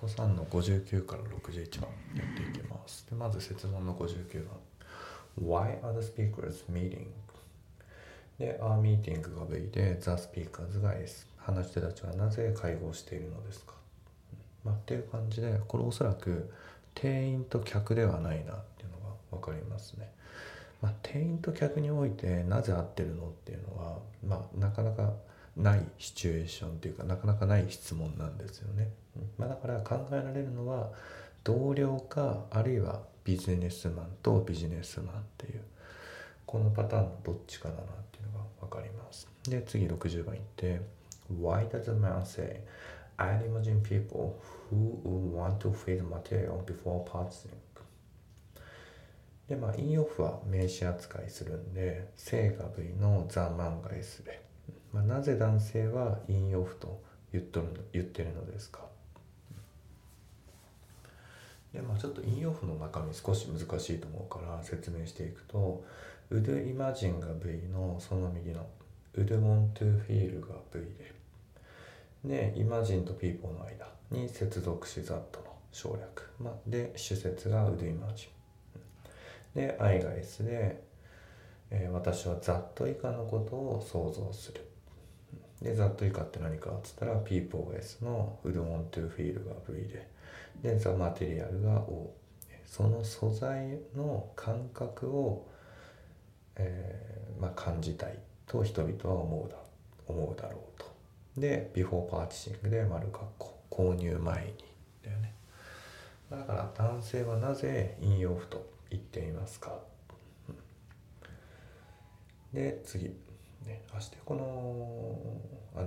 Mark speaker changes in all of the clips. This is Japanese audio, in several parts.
Speaker 1: ト3の59から61番やっていきます。でまず設問の59番 Why are the speakers meeting? で are meeting が V で the speakers が S、 話し手たちはなぜ会合しているのですか、っていう感じで、これおそらく店員と客ではないなっていうのが分かりますね。店員と客においてなぜ会ってるのっていうのは、なかなかないシチュエーションっていうか、なかなかない質問なんですよね。だから考えられるのは同僚か、あるいはビジネスマンとビジネスマンっていう、このパターンのどっちかだなっていうのが分かります。で次60番いって Why does the man say I imagine people who want to feed material before purchasing? で引用符は名詞扱いするんで、正が V のザ・マンが S で、なぜ男性は引用符と言ってるのですか。でちょっと引用符の中身少し難しいと思うから説明していくと、would imagine が V のその右の would want to feel が V で、imagine と people の間に接続詞 that の省略、で主節が would imagineで I が S で、私は that 以下のことを想像する。で that 以下って何かっつったら people が S の would want to feel が V で the material が O、 その素材の感覚を、感じたいと人々は思うだろうと。で before purchasing で丸括弧、購入前にだよね。だから男性はなぜ引用符と言っていますか。で次そしてこの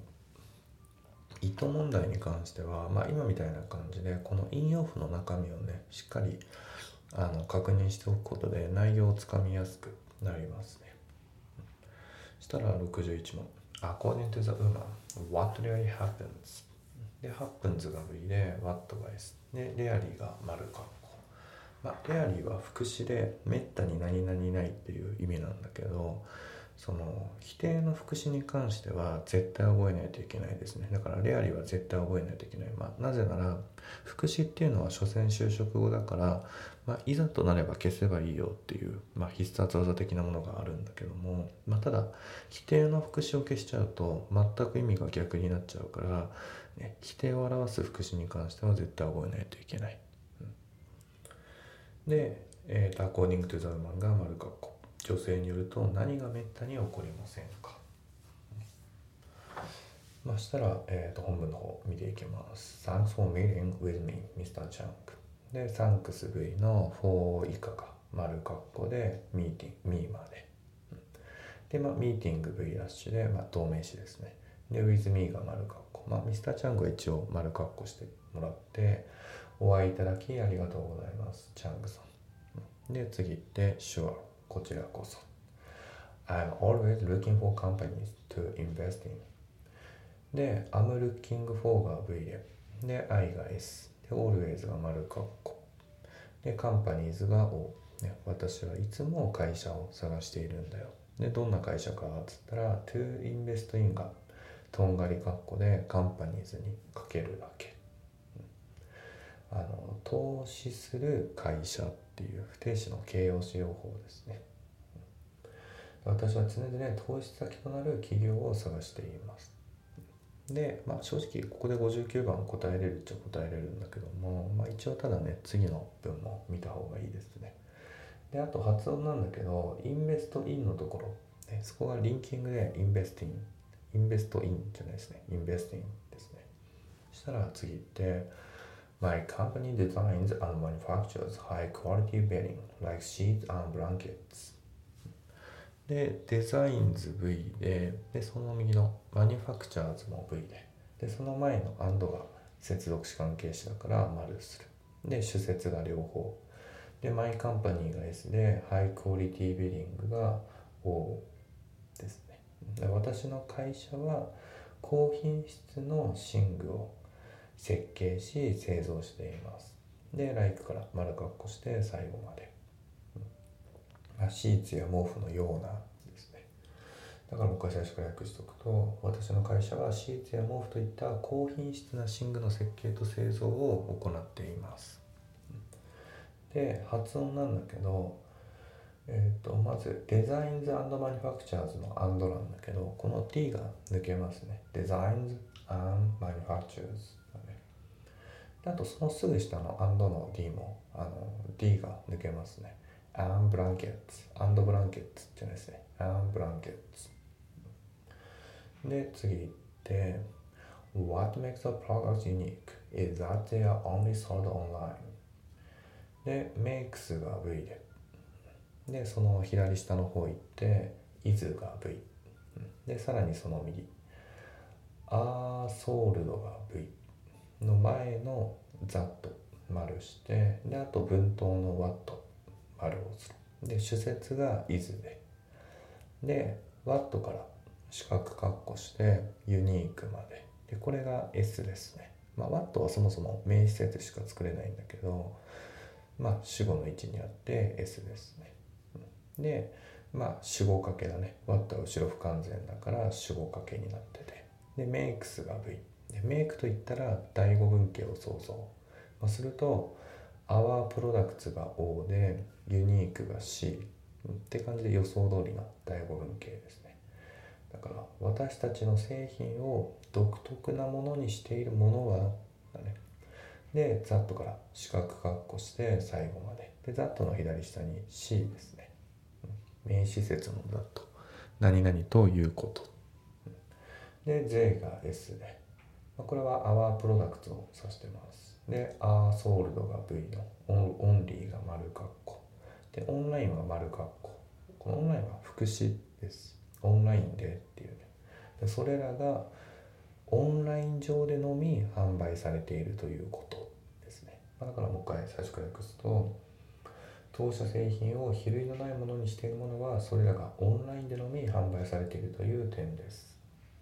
Speaker 1: 糸問題に関しては、今みたいな感じでこの引用符の中身をねしっかり確認しておくことで内容をつかみやすくなりますね。そしたら61問 According to the woman, what really happens? で happens が V で what が S で rarely が丸括弧、rarely は副詞でめったに何々ないっていう意味なんだけど、その否定の副詞に関しては絶対覚えないといけないですね。だからレアリーは絶対覚えないといけない。なぜなら副詞っていうのは所詮修飾語だから、いざとなれば消せばいいよっていう、必殺技的なものがあるんだけども、ただ否定の副詞を消しちゃうと全く意味が逆になっちゃうから、否定を表す副詞に関しては絶対覚えないといけない。で、according to the woman が丸括弧、女性によると何がめったに起こりませんか。そしたら、本文の方見ていきます。 Thanks for meeting with me, Mr. Chang で Thanks V の4以下が丸括弧で meeting me までで、meeting V ラッシュで、動名詞ですね。で with me が丸括弧、Mr. Chang は一応丸括弧してもらって、お会いいただきありがとうございます、チャングさん。で次行って Sure、こちらこそ。I'm always looking for companies to invest in。で、I'm looking for が V で、I が S。で、always が丸括弧。で、companies が O。私はいつも会社を探しているんだよ。で、どんな会社かっつったら、to invest in がとんがり括弧で companies にかけるだけ。投資する会社っていう不定詞の形容詞用法ですね。私は常々投資先となる企業を探しています。で、正直ここで59番答えれるっちゃ答えれるんだけども、一応ただね次の文も見た方がいいですね。であと発音なんだけど、インベストインのところ、そこがリンキングでインベストインじゃないですね、インベストインですね。そしたら次行って、My company designs and manufactures high quality bedding like sheets and blankets。で、デザインズ V で、その右のマニファクチャーズも V で、その前の and が接続詞関係詞だから丸する。で、主節が両方。で、マイカンパニーが S で、ハイクオリティベリングが O ですね。で、私の会社は高品質の寝具を設計し製造しています。で、like から丸括弧して最後まで。シーツや毛布のようなですね。 だからもう一回最初から訳しておくと、私の会社はシーツや毛布といった高品質な寝具の設計と製造を行っています。で、発音なんだけど、まずデザインズ&マニファクチャーズのアンドなんだけど、この T が抜けますね。デザインズ&マニファクチャーズだね。であとそのすぐ下のアンドの D もD が抜けますね。and blankets ブランケッツって言うんですね。and blankets で次行って、What makes the products unique is that they are only sold online で makes が V でその左下の方行って is が V でさらにその右 are sold が V の前の that 丸してであと文頭の what 丸をするで主節が is で what から四角括弧してユニークまででこれが S ですね。what はそもそも名詞節しか作れないんだけど主語の位置にあって S ですね。で主語掛けだね。what は後ろ不完全だから主語掛けになっててで makes が V で make といったら第五文型を想像、すると our products が O でユニークが C って感じで予想通りの第五文型ですね。だから私たちの製品を独特なものにしているものはだね。で that から四角括弧して最後までで that の左下に C ですね。名詞節の that 何々ということで J が S で、これは our products を指してます。で are sold が V の only が丸括弧でオンラインは丸括弧。このオンラインは副詞です。オンラインでっていうね。でそれらがオンライン上でのみ販売されているということですね。だからもう一回最初から訳すと、当社製品を比類のないものにしているものはそれらがオンラインでのみ販売されているという点です。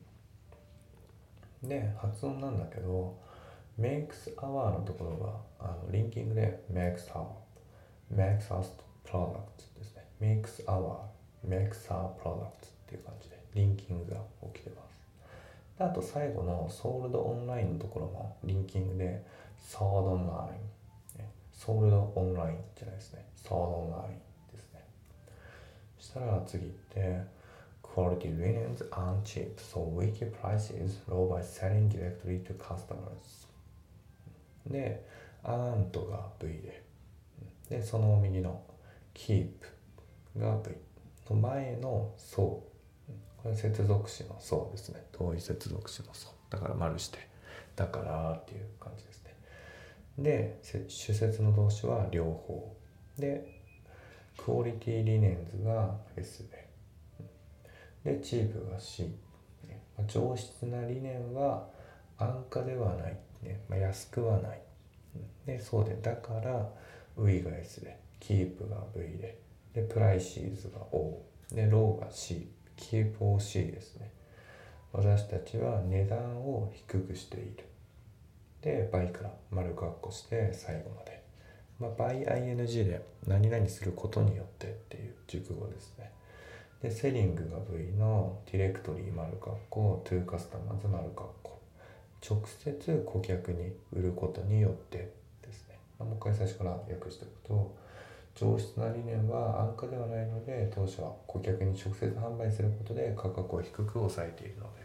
Speaker 1: で発音なんだけど makes our のところがリンキングで makes us products ですね。makes our products っていう感じでリンキングが起きてます。であと最後の sold online のところもリンキングで sold online sold online じゃないですね。sold online ですね。そしたら次行ってQuality linens aren't cheap, so we keep prices low by selling directly to customers. で、aren't が V で、その右の keep が V の前の so。これ接続詞の so ですね。同意接続詞の so。だから丸して、だからっていう感じですね。で、主節の動詞は両方。で、Quality linens が S で、チープが C、上質な理念は安価ではない、安くはない、でそうでだからウィが S でキープが V でプライシーズが O でローが C、 キープ OC ですね。私たちは値段を低くしているでバイから丸括弧して最後まで、バイ ING で何々することによってっていう熟語ですね。でセリングが V のディレクトリー丸括弧トゥーカスタマーズ丸括弧直接顧客に売ることによってですね。もう一回最初から訳しておくと、上質な理念は安価ではないので当社は顧客に直接販売することで価格を低く抑えているのです。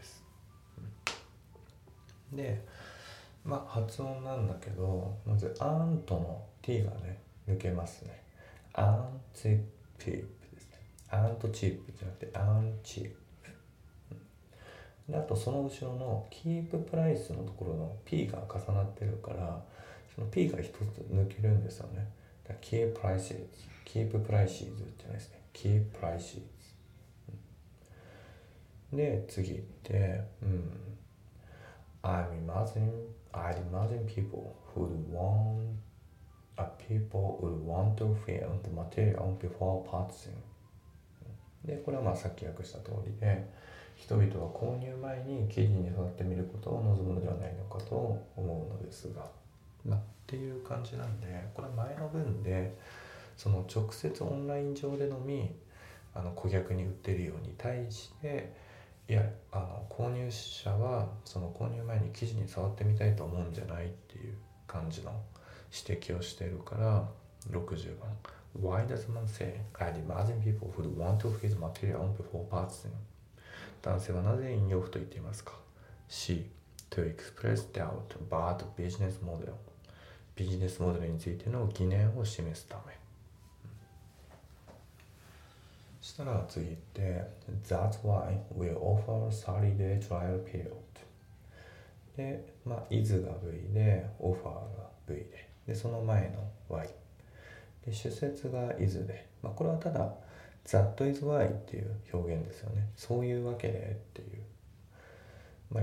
Speaker 1: で発音なんだけど、まずアントの T がね抜けますね。アンチッピーアントチープじゃなくてアンチープ、であとその後ろのキーププライスのところの P が重なってるからその P が一つ抜けるんですよね。だからキーププライシーズキーププライシーズじゃないですね。キーププライシーズ、で次行ってI'd imagine people would want to feel the material before purchasing。でこれはさっき訳した通りで、人々は購入前に生地に触ってみることを望むのではないのかと思うのですが、っていう感じなんで、これ前の文でその直接オンライン上でのみ顧客に売ってるように対して、いや購入者はその購入前に記事に触ってみたいと思うんじゃないっていう感じの指摘をしてるから、60番 Why does man say I'd imagine people who'd want to feel material before purchasing? 男性はなぜ引用符と言っていますか？ C to express doubt about business model ビジネスモデルについての疑念を示すため。そしたら次行って That's why we offer 30-day trial period で、is が V で offer が V でその前の Y で主節が is で、これはただ That is why っていう表現ですよね。そういうわけでっていう、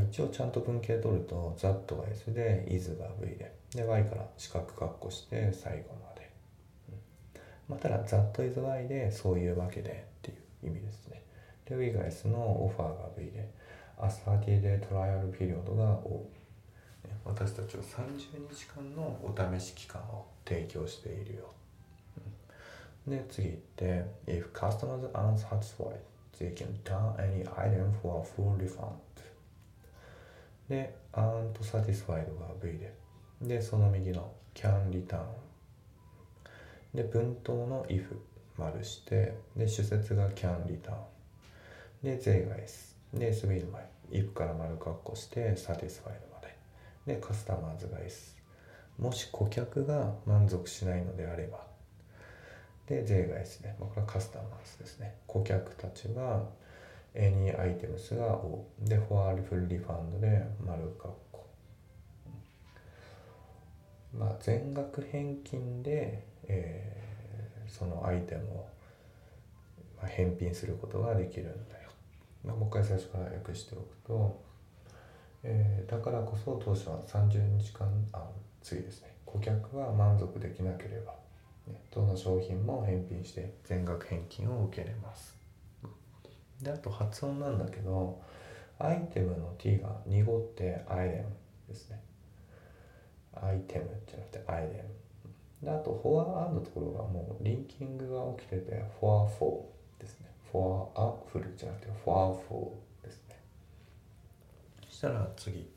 Speaker 1: 一応ちゃんと文系取ると That が S で is が V で Y から四角括弧して最後まで、ただ That is why でそういうわけでっていう意味ですね。で We が S の offer が V で A 30-day trial period が O、 私たちは30日間のお試し期間を提供しているよ。で次行って If customers aren't satisfied they can turn any item for a full refund で aren't satisfied が V でその右の can return で文頭の if 丸してで主節が can return で they が S で SB の前 if から丸括弧して satisfied までで customers が S もし顧客が満足しないのであればで J が S ね、これはカスタマーズですね。顧客たちが Any items が O で For full refund で丸括弧、全額返金で、そのアイテムを、返品することができるんだよ。もう一回最初から訳しておくと、だからこそ当社は30日間次ですね、顧客が満足できなければどの商品も返品して全額返金を受けれます。であと発音なんだけどアイテムの T が濁ってアイテムですね。アイテムじゃなくてアイテムであとフォアのところがもうリンキングが起きててフォアフォーですね。フォアフルじゃなくてフォアフォーですね。そしたら次行って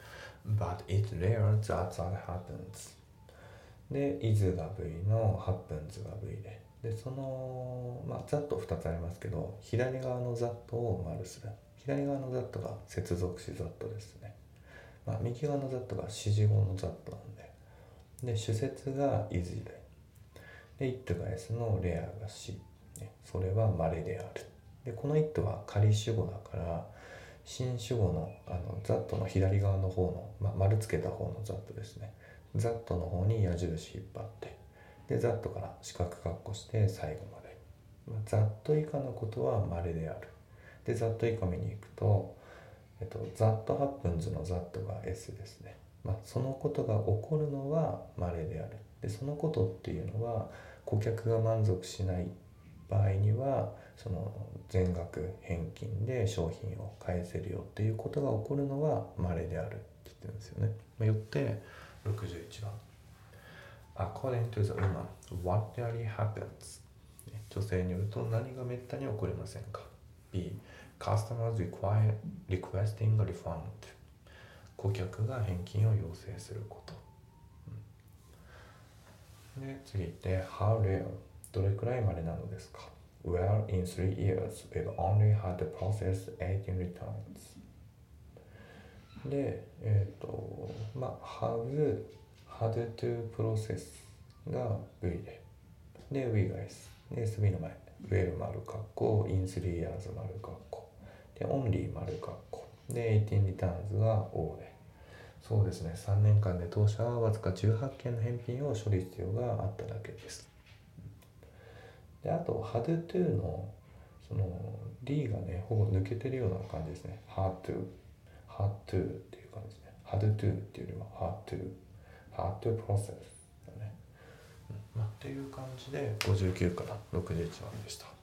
Speaker 1: But it's rare that happensで is が V の happens が V でそのざっと2つありますけど左側のざっとを丸する。左側のざっとが接続詞ざっとですね。右側のざっとが指示語のざっとなんで主節が is で it が S の rare が C、それは稀である。でこの it は仮主語だから新主語のざっとの左側の方の、丸つけた方のざっとですね。ざっとの方に矢印引っ張ってでざっとから四角括弧して最後まで、ざっと以下のことは稀である。でざっと以下見に行くと、ざっとハップンズのざっとが S ですね。そのことが起こるのは稀である。でそのことっていうのは顧客が満足しない場合にはその全額返金で商品を返せるよっていうことが起こるのは稀であるって言ってるんですよね。よって61番 According to the woman, what rarely happens? 女性によると何がめったに起こりませんか？ B. Customers requesting a refund 顧客が返金を要請すること、で次行って How rare どれくらいまでなのですか？ Well, in 3 years, we've only had to process 18 returnsでhad to process が V で We が S で SB の前 Well 丸括弧 in 3 years 丸括弧で Only 丸括弧で18 returns が O で、そうですね、3年間で当社はわずか18件の返品を処理必要があっただけです。であと had to のその D がねほぼ抜けてるような感じですね。had to っていう感じですね。had to っていうよりは had to process だね。っていう感じで59から61番でした。